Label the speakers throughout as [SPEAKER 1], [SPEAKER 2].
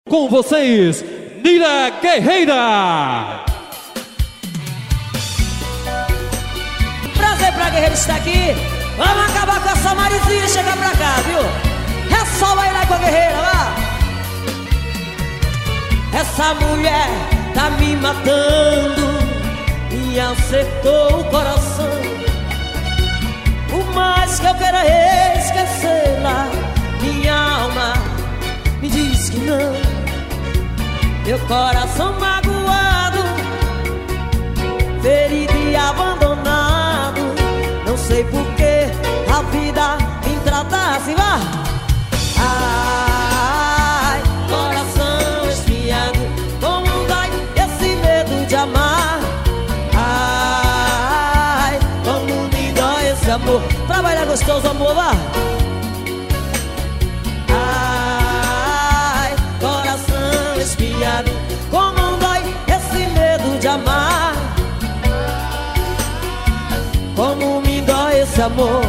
[SPEAKER 1] Com vocês, Nira Guerreira.
[SPEAKER 2] Prazer pra Guerreira estar aqui. Vamos acabar com essa marizinha e chegar pra cá, viu? É só bailar com a Guerreira, vá. Essa mulher tá me matando, me acertou o coração. Por mais que eu queira esquecê-la, minha alma me diz que não. Meu coração magoado, ferido e abandonado. Não sei por que a vida me trata assim, vá. Ai, coração espinhado, como dói esse medo de amar. Ai, como me dói esse amor. Trabalhar gostoso, amor, vá. Ai, coração espinhado, como dói esse medo de amar. Como me dói esse amor.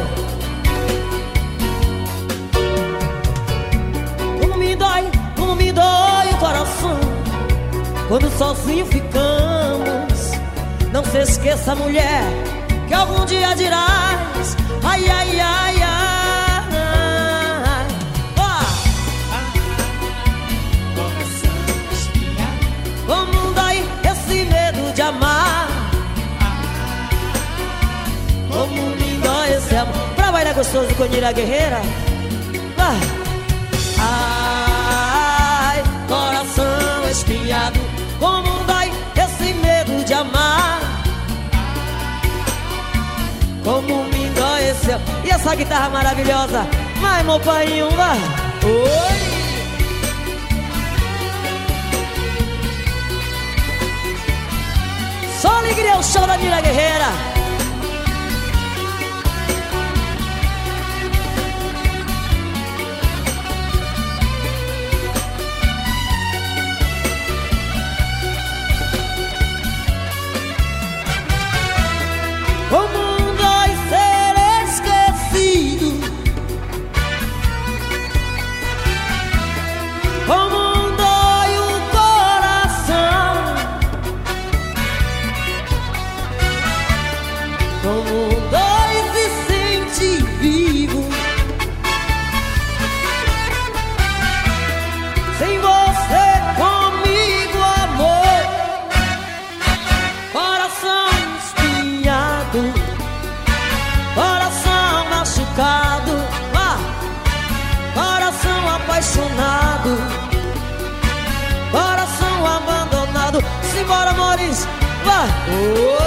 [SPEAKER 2] Como me dói o coração quando sozinho ficamos. Não se esqueça, mulher, que algum dia dirás: ai, ai, ai, ai. Como dói esse medo de amar. Como me dói esse amor. Pra bailar gostoso com Nira Guerreira, vai. Ai, coração espinhado, como dói esse medo de amar. Como me dói esse amor. E essa guitarra maravilhosa, vai, meu painho, vai. Oi. Só alegria, o show da Nira Guerreira. Como dói ser esquecido, como dói o coração, como dói se sentir vivo sem você comigo, amor. Coração espinhado, coração machucado, coração apaixonado, coração abandonado. Simbora, amores, vai.